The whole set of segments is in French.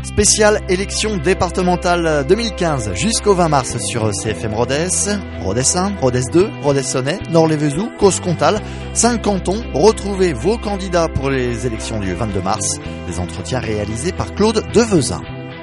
Spéciale élection départementale 2015 jusqu'au 20 mars sur CFM Rodez. Rodez 1, Rodez 2, Rodez-Sonnet, Nord-les-Vézous, Causse-Comtal. 5 cantons. Retrouvez vos candidats pour les élections du 22 mars. Des entretiens réalisés par Claude Devezin.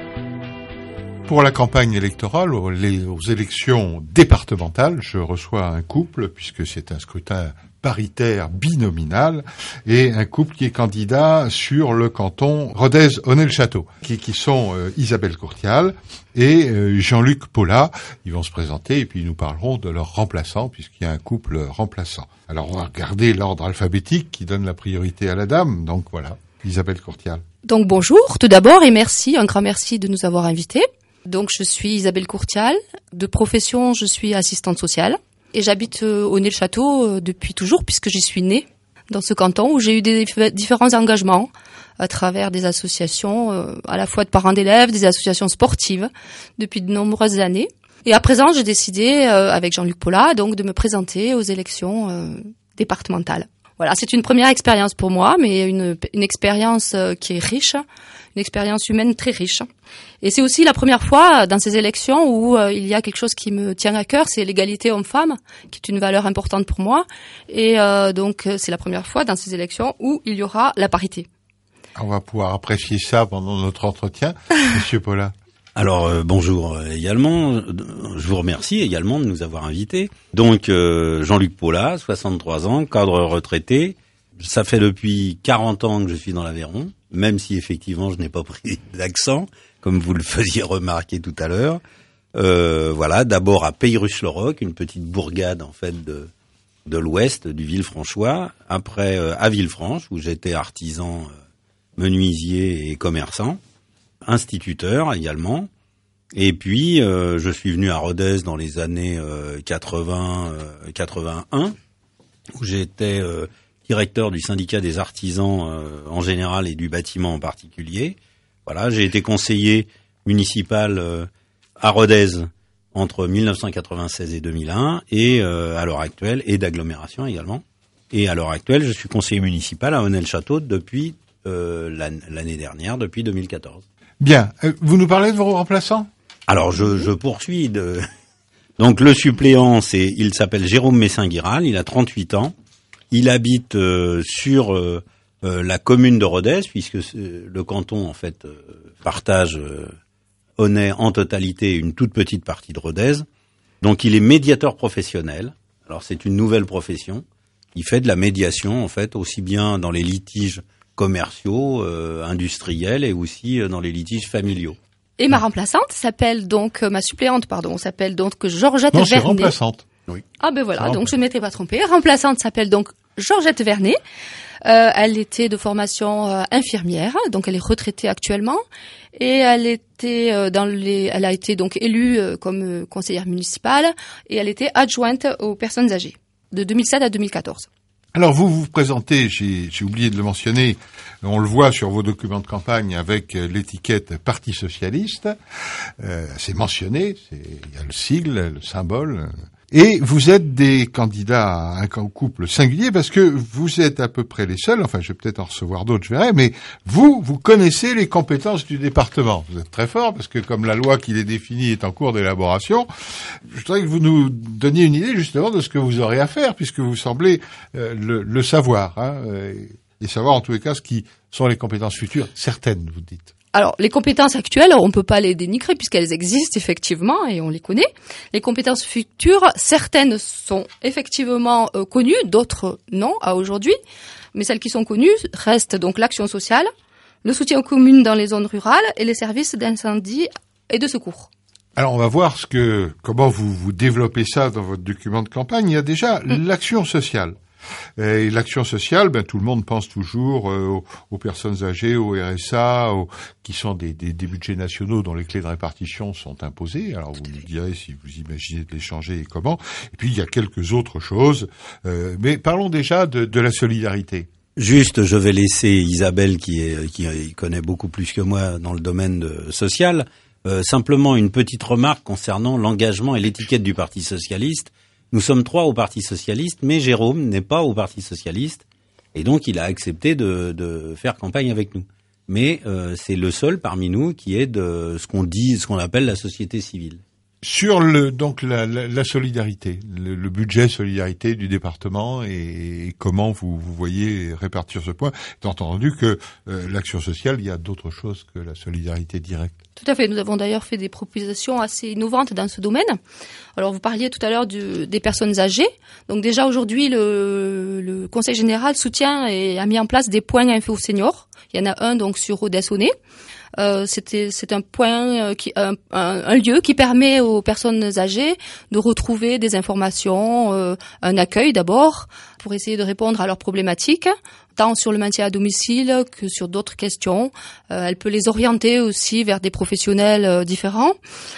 Pour la campagne électorale, aux élections départementales, je reçois un couple, puisque c'est un scrutin paritaire binominal, et un couple qui est candidat sur le canton Rodez-Onet-le-Château, qui sont Isabelle Courtial et Jean-Luc Paula. Ils vont se présenter et puis ils nous parleront de leur remplaçant, puisqu'il y a un couple remplaçant. Alors on va regarder l'ordre alphabétique qui donne la priorité à la dame. Donc voilà, Isabelle Courtial. Donc bonjour tout d'abord et merci, un grand merci de nous avoir invités. Donc je suis Isabelle Courtial, de profession je suis assistante sociale. Et j'habite au Nez-le-Château depuis toujours, puisque j'y suis née, dans ce canton, où j'ai eu des différents engagements à travers des associations, à la fois de parents d'élèves, des associations sportives, depuis de nombreuses années. Et à présent, j'ai décidé, avec Jean-Luc Paula, donc de me présenter aux élections départementales. Voilà, c'est une première expérience pour moi, mais une expérience qui est riche, une expérience humaine très riche. Et c'est aussi la première fois dans ces élections où il y a quelque chose qui me tient à cœur, c'est l'égalité homme-femme, qui est une valeur importante pour moi. Et donc c'est la première fois dans ces élections où il y aura la parité. On va pouvoir apprécier ça pendant notre entretien. Monsieur Paula. Alors bonjour également, je vous remercie également de nous avoir invités. Donc Jean-Luc Paula, 63 ans, cadre retraité. Ça fait depuis 40 ans que je suis dans l'Aveyron, même si effectivement je n'ai pas pris d'accent, comme vous le faisiez remarquer tout à l'heure. Voilà, d'abord à Peyruche-le-Roc, une petite bourgade en fait de l'ouest du Villefranchois. Après à Villefranche, où j'étais artisan, menuisier et commerçant. Instituteur également, et puis je suis venu à Rodez dans les années 81, où j'étais directeur du syndicat des artisans en général et du bâtiment en particulier. Voilà, j'ai été conseiller municipal à Rodez entre 1996 et 2001, et à l'heure actuelle, et d'agglomération également. Et à l'heure actuelle, je suis conseiller municipal à Onet-le-Château depuis l'année dernière, depuis 2014. Bien. Vous nous parlez de vos remplaçants ? Alors, je poursuis. Donc, le suppléant, il s'appelle Jérôme Messin-Guiral, il a 38 ans. Il habite sur la commune de Rodez, puisque le canton, en fait, partage Onet en totalité une toute petite partie de Rodez. Donc, il est médiateur professionnel. Alors, c'est une nouvelle profession. Il fait de la médiation, en fait, aussi bien dans les litiges commerciaux, industriels et aussi dans les litiges familiaux. Et ma remplaçante s'appelle donc, ma suppléante, pardon, s'appelle donc Georgette Vernet. Non, c'est remplaçante. Oui. Ah ben voilà, donc je ne m'étais pas trompée. Remplaçante s'appelle donc Georgette Vernet. Elle était de formation infirmière, donc elle est retraitée actuellement. Et elle était elle a été donc élue comme conseillère municipale et elle était adjointe aux personnes âgées de 2007 à 2014. Alors vous vous présentez, j'ai oublié de le mentionner, on le voit sur vos documents de campagne avec l'étiquette Parti Socialiste, c'est mentionné, il y a le sigle, le symbole, et vous êtes des candidats à un couple singulier parce que vous êtes à peu près les seuls, enfin je vais peut-être en recevoir d'autres, je verrai, mais vous connaissez les compétences du département. Vous êtes très fort parce que comme la loi qui les définit est en cours d'élaboration, je voudrais que vous nous donniez une idée justement de ce que vous aurez à faire puisque vous semblez le savoir, et savoir en tous les cas ce qui sont les compétences futures, certaines vous dites. Alors, les compétences actuelles, on peut pas les dénigrer puisqu'elles existent effectivement et on les connaît. Les compétences futures, certaines sont effectivement connues, d'autres non à aujourd'hui. Mais celles qui sont connues restent donc l'action sociale, le soutien aux communes dans les zones rurales et les services d'incendie et de secours. Alors, on va voir comment vous développez ça dans votre document de campagne. Il y a déjà l'action sociale. Et l'action sociale, tout le monde pense toujours aux personnes âgées, au RSA, qui sont des budgets nationaux dont les clés de répartition sont imposées. Alors vous nous direz si vous imaginez de les changer et comment. Et puis il y a quelques autres choses. Mais parlons déjà de la solidarité. Juste, je vais laisser Isabelle qui connaît beaucoup plus que moi dans le domaine social. Simplement une petite remarque concernant l'engagement et l'étiquette du Parti socialiste. Nous sommes 3 au Parti socialiste, mais Jérôme n'est pas au Parti socialiste, et donc il a accepté de faire campagne avec nous. mais c'est le seul parmi nous qui est de ce qu'on appelle la société civile. Sur donc la solidarité, le budget solidarité du département et comment vous voyez répartir ce point, étant entendu que l'action sociale, il y a d'autres choses que la solidarité directe. Tout à fait. Nous avons d'ailleurs fait des propositions assez innovantes dans ce domaine. Alors, vous parliez tout à l'heure des personnes âgées. Donc déjà aujourd'hui, le Conseil général soutient et a mis en place des points info seniors. Il y en a un donc sur Rodez-Saunay. C'est un point un lieu qui permet aux personnes âgées de retrouver des informations, un accueil d'abord pour essayer de répondre à leurs problématiques, tant sur le maintien à domicile que sur d'autres questions. Elle peut les orienter aussi vers des professionnels différents.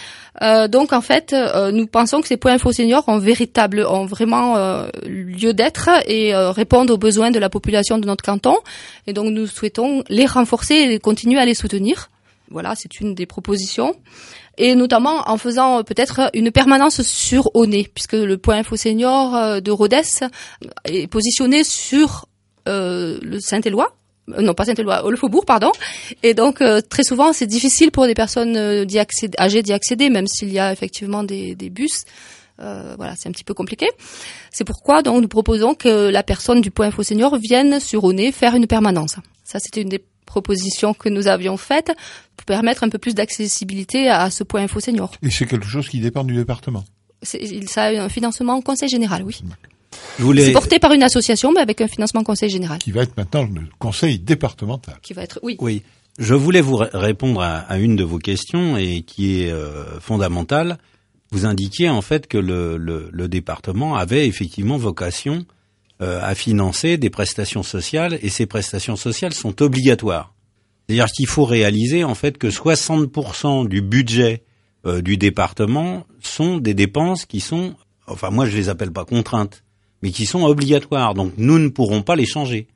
Donc en fait, nous pensons que ces points info seniors ont vraiment lieu d'être et répondent aux besoins de la population de notre canton. Et donc nous souhaitons les renforcer et continuer à les soutenir. Voilà, c'est une des propositions. Et notamment en faisant peut-être une permanence sur Aunay, puisque le point info senior de Rodez est positionné sur le Saint-Éloi. Non, pas Saint-Éloi, le Faubourg, pardon. Et donc, très souvent, c'est difficile pour des personnes âgées d'y accéder, même s'il y a effectivement des bus. Voilà, c'est un petit peu compliqué. C'est pourquoi, donc, nous proposons que la personne du point info senior vienne sur Aunay faire une permanence. Ça, c'était une des propositions que nous avions faites pour permettre un peu plus d'accessibilité à ce point info senior. Et c'est quelque chose qui dépend du département. Ça a un financement Conseil général, oui. C'est porté par une association, mais avec un financement Conseil général. Qui va être maintenant le Conseil départemental. Qui va être, oui. Oui. Je voulais vous répondre à une de vos questions et qui est fondamentale. Vous indiquiez en fait que le département avait effectivement vocation à financer des prestations sociales, et ces prestations sociales sont obligatoires. C'est-à-dire qu'il faut réaliser en fait que 60% du budget du département sont des dépenses qui sont, enfin moi je les appelle pas contraintes, mais qui sont obligatoires. Donc nous ne pourrons pas les changer.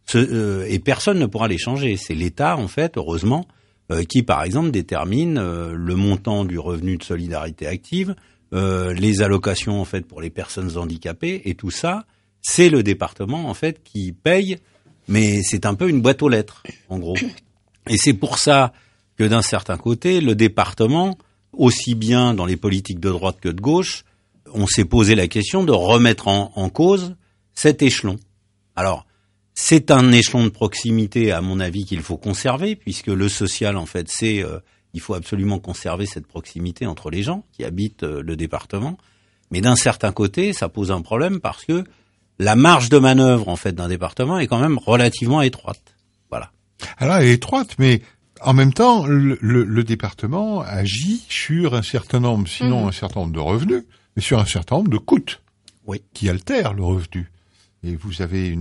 Et personne ne pourra les changer. C'est l'État, en fait, heureusement, qui, par exemple, détermine le montant du revenu de solidarité active, les allocations, en fait, pour les personnes handicapées, et tout ça, c'est le département, en fait, qui paye, mais c'est un peu une boîte aux lettres, en gros. Et c'est pour ça que, d'un certain côté, le département, aussi bien dans les politiques de droite que de gauche, on s'est posé la question de remettre en cause cet échelon. Alors, c'est un échelon de proximité, à mon avis, qu'il faut conserver, puisque le social, en fait, il faut absolument conserver cette proximité entre les gens qui habitent le département. Mais d'un certain côté, ça pose un problème parce que la marge de manœuvre, en fait, d'un département est quand même relativement étroite. Voilà. Alors, elle est étroite, mais en même temps, le département agit sur un certain nombre, sinon un certain nombre de revenus, mais sur un certain nombre de coûts, oui, qui altèrent le revenu. Et vous avez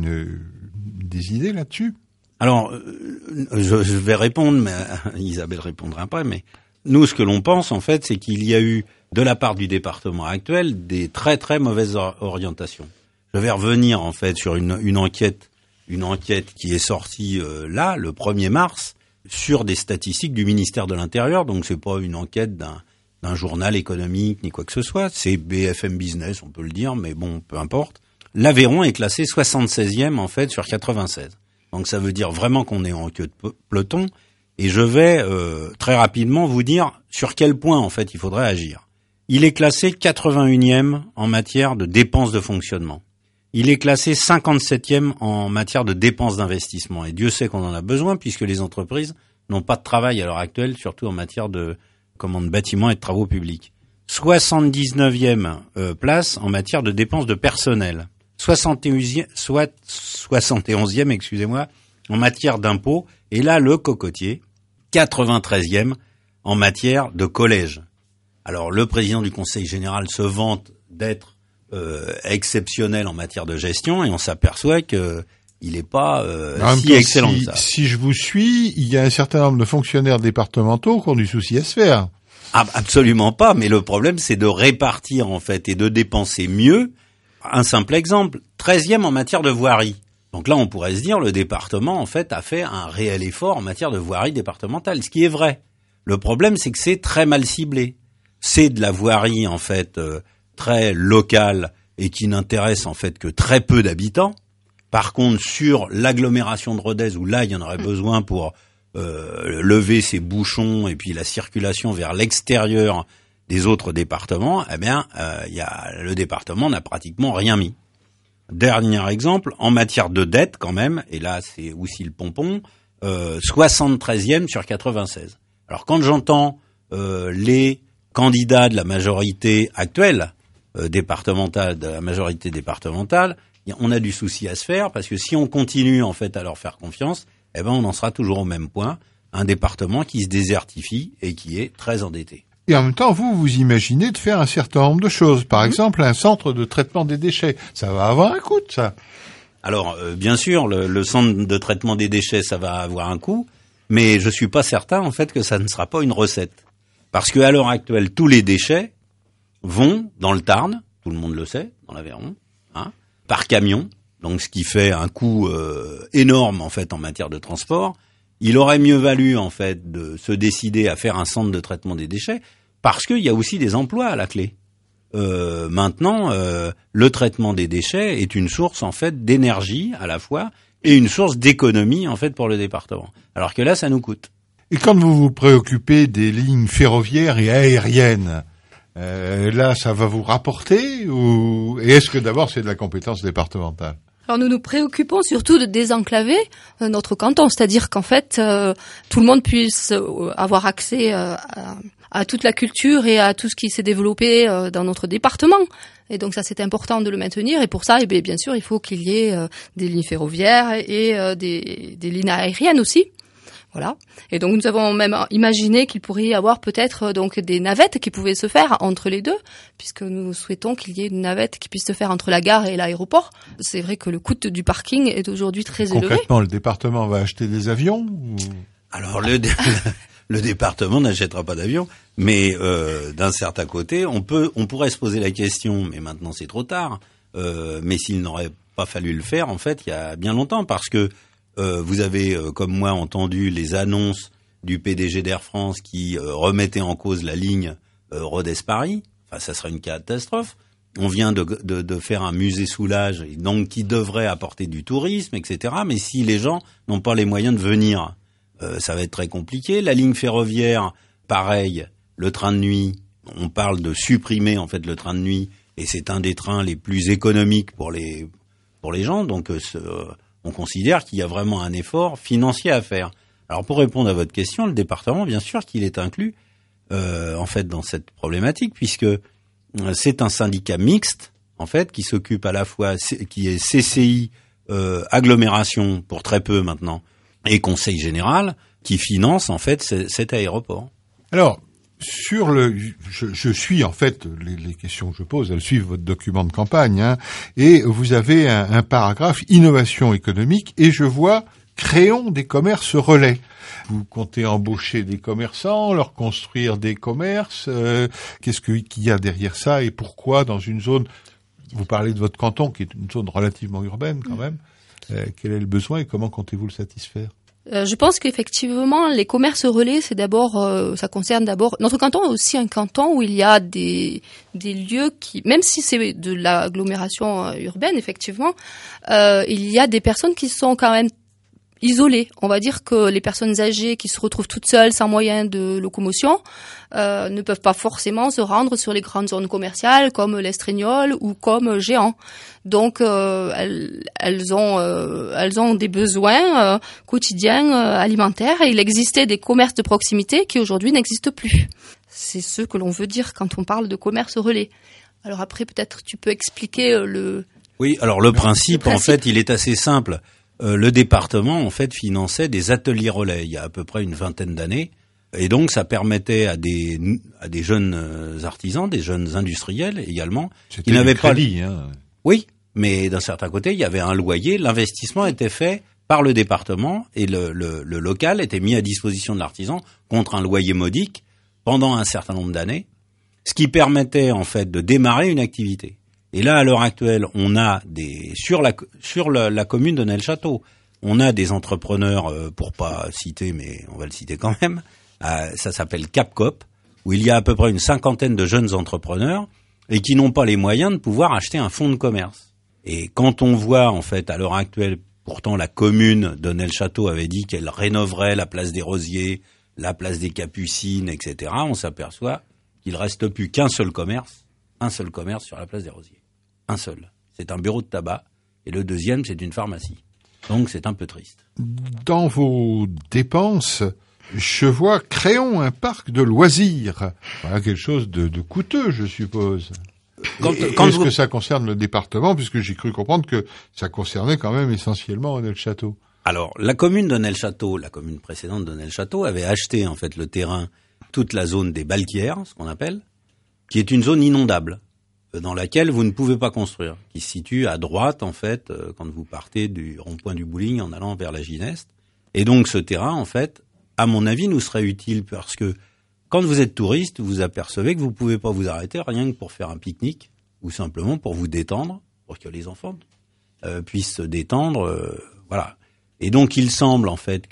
des idées là-dessus? Alors, je vais répondre, mais Isabelle répondra pas, mais nous, ce que l'on pense, en fait, c'est qu'il y a eu, de la part du département actuel, des très très mauvaises orientations. Je vais revenir, en fait, sur une enquête qui est sortie là, le 1er mars, sur des statistiques du ministère de l'Intérieur. Donc, c'est pas une enquête d'un journal économique ni quoi que ce soit. C'est BFM Business, on peut le dire, mais bon, peu importe. L'Aveyron est classé 76e, en fait, sur 96. Donc, ça veut dire vraiment qu'on est en queue de peloton. Et je vais très rapidement vous dire sur quel point, en fait, il faudrait agir. Il est classé 81e en matière de dépenses de fonctionnement. Il est classé 57e en matière de dépenses d'investissement. Et Dieu sait qu'on en a besoin, puisque les entreprises n'ont pas de travail à l'heure actuelle, surtout en matière de bâtiments et de travaux publics. 79e place en matière de dépenses de personnel. 71e, excusez-moi, en matière d'impôts. Et là, le cocotier, 93e en matière de collège. Alors, le président du Conseil général se vante d'être exceptionnel en matière de gestion, et on s'aperçoit que il n'est pas si excellent que ça. Si je vous suis, il y a un certain nombre de fonctionnaires départementaux qui ont du souci à se faire. Ah, absolument pas, mais le problème, c'est de répartir, en fait, et de dépenser mieux. Un simple exemple, 13e en matière de voirie. Donc là, on pourrait se dire, le département, en fait, a fait un réel effort en matière de voirie départementale, ce qui est vrai. Le problème, c'est que c'est très mal ciblé. C'est de la voirie, en fait, très locale et qui n'intéresse, en fait, que très peu d'habitants. Par contre, sur l'agglomération de Rodez, où là, il y en aurait besoin pour lever ces bouchons et puis la circulation vers l'extérieur des autres départements, eh bien, le département n'a pratiquement rien mis. Dernier exemple, en matière de dette quand même, et là c'est aussi le pompon, 73e sur 96. Alors quand j'entends les candidats de la majorité actuelle départementale, de la majorité départementale, on a du souci à se faire parce que si on continue en fait à leur faire confiance, eh ben on en sera toujours au même point, un département qui se désertifie et qui est très endetté. Et en même temps, vous imaginez de faire un certain nombre de choses. Par exemple, un centre de traitement des déchets. Ça va avoir un coût, ça. Alors, bien sûr, le centre de traitement des déchets, ça va avoir un coût, mais je suis pas certain, en fait, que ça ne sera pas une recette. Parce que à l'heure actuelle, tous les déchets vont dans le Tarn, tout le monde le sait, dans l'Aveyron, par camion. Donc, ce qui fait un coût énorme, en fait, en matière de transport. Il aurait mieux valu, en fait, de se décider à faire un centre de traitement des déchets, parce qu'il y a aussi des emplois à la clé. Maintenant, le traitement des déchets est une source, en fait, d'énergie, à la fois, et une source d'économie, en fait, pour le département. Alors que là, ça nous coûte. Et quand vous vous préoccupez des lignes ferroviaires et aériennes, là, ça va vous rapporter et est-ce que d'abord c'est de la compétence départementale? Alors nous nous préoccupons surtout de désenclaver notre canton, c'est-à-dire qu'en fait tout le monde puisse avoir accès à toute la culture et à tout ce qui s'est développé dans notre département. Et donc ça c'est important de le maintenir et pour ça bien sûr il faut qu'il y ait des lignes ferroviaires et des lignes aériennes aussi. Voilà. Et donc nous avons même imaginé qu'il pourrait y avoir peut-être donc des navettes qui pouvaient se faire entre les deux, puisque nous souhaitons qu'il y ait une navette qui puisse se faire entre la gare et l'aéroport. C'est vrai que le coût du parking est aujourd'hui très élevé. Concrètement, le département va acheter des avions ou... Alors le département n'achètera pas d'avion, mais d'un certain côté, on pourrait se poser la question, mais maintenant c'est trop tard. Mais s'il n'aurait pas fallu le faire, en fait, il y a bien longtemps, parce que vous avez, comme moi, entendu les annonces du PDG d'Air France qui remettait en cause la ligne Rodez-Paris. Enfin, ça serait une catastrophe. On vient de faire un musée Soulages, donc qui devrait apporter du tourisme, etc. Mais si les gens n'ont pas les moyens de venir, ça va être très compliqué. La ligne ferroviaire, pareil. Le train de nuit, on parle de supprimer en fait le train de nuit, et c'est un des trains les plus économiques pour les gens. Donc on considère qu'il y a vraiment un effort financier à faire. Alors pour répondre à votre question, le département, bien sûr qu'il est inclus en fait dans cette problématique, puisque c'est un syndicat mixte en fait qui s'occupe à la fois, qui est CCI agglomération pour très peu maintenant et Conseil général qui finance en fait cet aéroport. Alors je suis en fait les questions que je pose, elles suivent votre document de campagne, et vous avez un paragraphe innovation économique et je vois créons des commerces relais. Vous comptez embaucher des commerçants, leur construire des commerces. Qu'est-ce qu'il y a derrière ça et pourquoi dans une zone? Vous parlez de votre canton qui est une zone relativement urbaine quand même. Quel est le besoin et comment comptez-vous le satisfaire? Je pense qu'effectivement, les commerces relais, c'est d'abord, ça concerne d'abord notre canton est aussi un canton où il y a des lieux qui, même si c'est de l'agglomération urbaine, effectivement, il y a des personnes qui sont quand même isolées. On va dire que les personnes âgées qui se retrouvent toutes seules, sans moyen de locomotion, ne peuvent pas forcément se rendre sur les grandes zones commerciales comme l'Estrignol ou comme Géant. Donc elles ont des besoins quotidiens alimentaires et il existait des commerces de proximité qui aujourd'hui n'existent plus. C'est ce que l'on veut dire quand on parle de commerce relais. Alors après peut-être tu peux expliquer le... Oui, alors le principe en fait il est assez simple. Le département en fait finançait des ateliers relais il y a à peu près une vingtaine d'années. Et donc, ça permettait à des jeunes artisans, des jeunes industriels également, qui n'avaient pas... Oui, mais d'un certain côté, il y avait un loyer. L'investissement était fait par le département et le local était mis à disposition de l'artisan contre un loyer modique pendant un certain nombre d'années, ce qui permettait en fait de démarrer une activité. Et là, à l'heure actuelle, on a sur la commune de Nel-Château, on a des entrepreneurs, pour pas citer, mais on va le citer quand même. Ça s'appelle Capcop, où il y a à peu près une cinquantaine de jeunes entrepreneurs et qui n'ont pas les moyens de pouvoir acheter un fonds de commerce. Et quand on voit, en fait, à l'heure actuelle, Pourtant, la commune de Nel-Château avait dit qu'elle rénoverait la place des Rosiers, la place des Capucines, etc. On s'aperçoit qu'il reste plus qu'un seul commerce sur la place des Rosiers. Un seul. C'est un bureau de tabac. Et le deuxième, c'est une pharmacie. Donc, c'est un peu triste. Dans vos dépenses, je vois créons un parc de loisirs. Voilà quelque chose de coûteux, je suppose. Est-ce que ça concerne le département, puisque j'ai cru comprendre que ça concernait quand même essentiellement Nel-Château? Alors, la commune de Nel-Château, la commune précédente de Nel-Château, avait acheté en fait le terrain, toute la zone des Balquières, ce qu'on appelle, qui est une zone inondable, dans laquelle vous ne pouvez pas construire, qui se situe à droite en fait, quand vous partez du rond-point du Bouling en allant vers la Gineste. Et donc ce terrain, en fait, à mon avis, nous serait utile parce que quand vous êtes touriste, vous apercevez que vous pouvez pas vous arrêter rien que pour faire un pique-nique ou simplement pour vous détendre, pour que les enfants puissent se détendre, voilà. Et donc il nous semble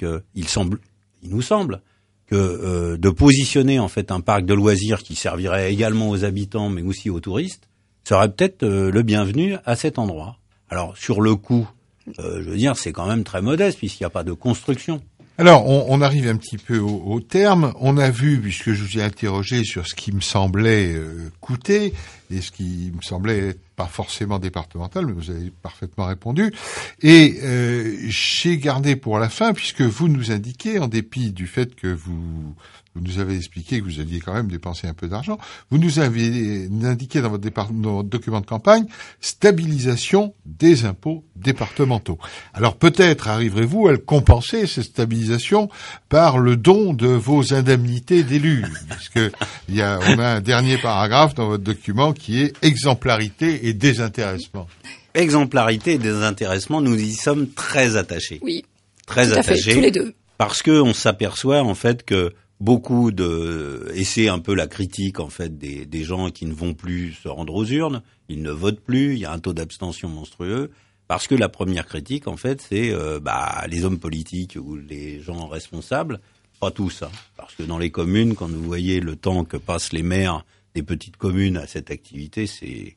que de positionner en fait un parc de loisirs qui servirait également aux habitants mais aussi aux touristes serait peut-être le bienvenu à cet endroit. Alors sur le coût, je veux dire, c'est quand même très modeste puisqu'il n'y a pas de construction. Alors, on arrive un petit peu au terme. On a vu, puisque je vous ai interrogé sur ce qui me semblait coûter et ce qui me semblait pas forcément départemental, mais vous avez parfaitement répondu. Et j'ai gardé pour la fin, puisque vous nous indiquez, en dépit du fait que vous nous avez expliqué que vous alliez quand même dépenser un peu d'argent, vous nous avez indiqué dans votre document de campagne stabilisation des impôts départementaux. Alors peut-être arriverez-vous à le compenser, cette stabilisation, par le don de vos indemnités d'élus, puisque on a un dernier paragraphe dans votre document qui est exemplarité et désintéressement. Exemplarité et désintéressement, nous y sommes très attachés. Oui. Très tout attachés. À fait, tous les deux. Parce que on s'aperçoit en fait que beaucoup et c'est un peu la critique en fait des gens qui ne vont plus se rendre aux urnes, ils ne votent plus, il y a un taux d'abstention monstrueux, parce que la première critique en fait c'est les hommes politiques ou les gens responsables, pas tous, hein, parce que dans les communes, quand vous voyez le temps que passent les maires des petites communes à cette activité, c'est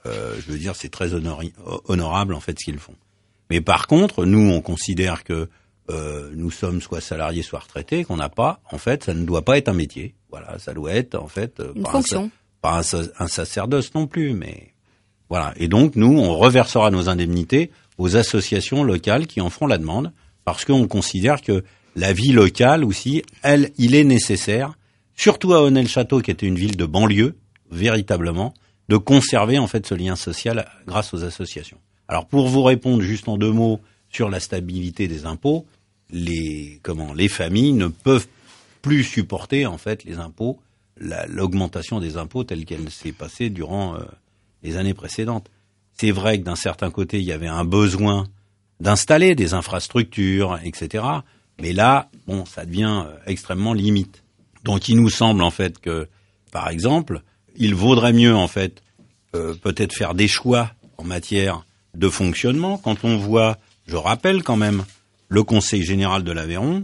c'est très honorable en fait ce qu'ils font. Mais par contre, nous on considère que nous sommes soit salariés, soit retraités, qu'on n'a pas, en fait, ça ne doit pas être un métier. Voilà, ça doit être, en fait, une fonction. Pas un sacerdoce non plus, mais voilà. Et donc, nous, on reversera nos indemnités aux associations locales qui en feront la demande, parce qu'on considère que la vie locale aussi, il est nécessaire, surtout à Nel-Château, qui était une ville de banlieue, véritablement, de conserver, en fait, ce lien social grâce aux associations. Alors, pour vous répondre juste en 2 mots sur la stabilité des impôts, les familles ne peuvent plus supporter en fait les impôts, l'augmentation des impôts telle qu'elle s'est passée durant les années précédentes. C'est vrai que d'un certain côté, il y avait un besoin d'installer des infrastructures, etc. Mais là, ça devient extrêmement limite. Donc, il nous semble en fait que, par exemple, il vaudrait mieux en fait peut-être faire des choix en matière de fonctionnement. Quand on voit, je rappelle quand même, le Conseil général de l'Aveyron,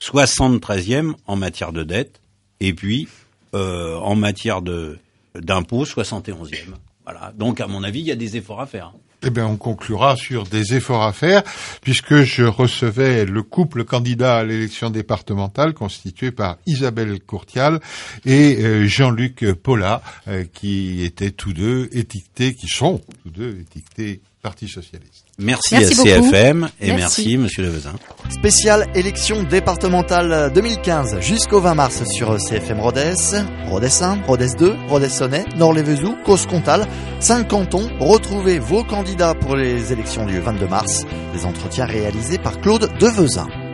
73e en matière de dette, et puis en matière d'impôts, 71e. Voilà. Donc, à mon avis, il y a des efforts à faire. Eh bien, on conclura sur des efforts à faire, puisque je recevais le couple candidat à l'élection départementale constitué par Isabelle Courtial et Jean-Luc Paula, qui sont tous deux étiquetés Parti socialiste. Merci à CFM et merci Monsieur Levezin. Spéciale élection départementale 2015 jusqu'au 20 mars sur CFM Rodez, Rodez 1, Rodez 2, Rodez-Sonnet, Nord-les-Vezoux, Causse-Comtal, 5 cantons. Retrouvez vos candidats pour les élections du 22 mars. Des entretiens réalisés par Claude Devezin.